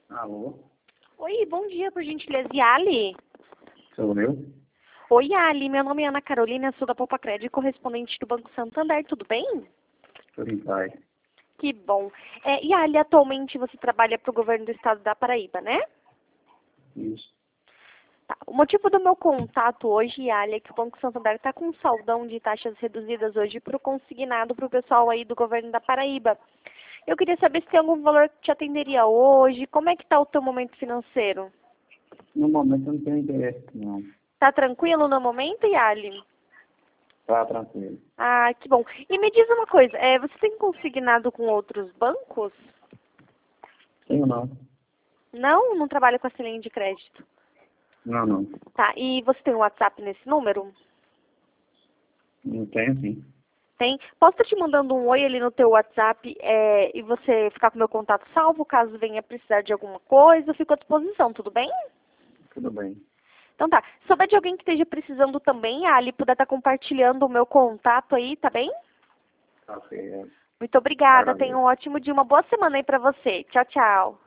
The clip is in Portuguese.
Alô, Oi, bom dia, por gentileza. Yali? sou eu? Oi, Yali, meu nome é Ana Carolina, sou da Poupa Crédito, correspondente do Banco Santander, tudo bem? Tudo em paz. Que bom. Yali, atualmente você trabalha para o governo do estado da Paraíba, né? Isso. Tá. O motivo do meu contato hoje, Yali, é que o Banco Santander está com um saldão de taxas reduzidas hoje para o consignado para o pessoal aí do governo da Paraíba. Eu queria saber se tem algum valor que te atenderia hoje, como é que está o teu momento financeiro? No momento eu não tenho interesse, não. Tá tranquilo no momento, Yali? Tá tranquilo. Ah, que bom. E me diz uma coisa, você tem consignado com outros bancos? Tenho não. Não? Não trabalha com essa linha de crédito? Não, não. Tá, e você tem um WhatsApp nesse número? Não tenho sim. Tem? Posso estar te mandando um oi ali no teu WhatsApp e você ficar com meu contato salvo, caso venha precisar de alguma coisa, eu fico à disposição, tudo bem? Tudo bem. Então tá. Se souber de alguém que esteja precisando também, a Ali puder estar compartilhando o meu contato aí, tá bem? Tá certo. Muito obrigada, tenha um Agradeço. ótimo dia, uma boa semana aí pra você. Tchau, tchau.